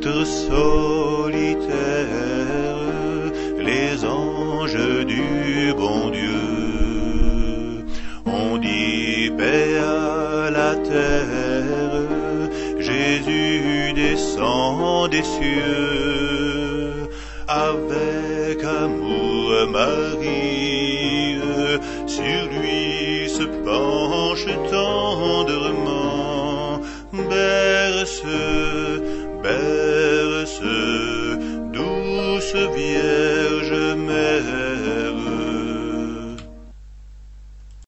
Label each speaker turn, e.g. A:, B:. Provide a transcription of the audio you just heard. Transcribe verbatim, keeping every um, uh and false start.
A: spectres solitaires, les anges du bon Dieu ont dit paix à la terre. Jésus descend des cieux, avec amour Marie sur lui se penche tendrement.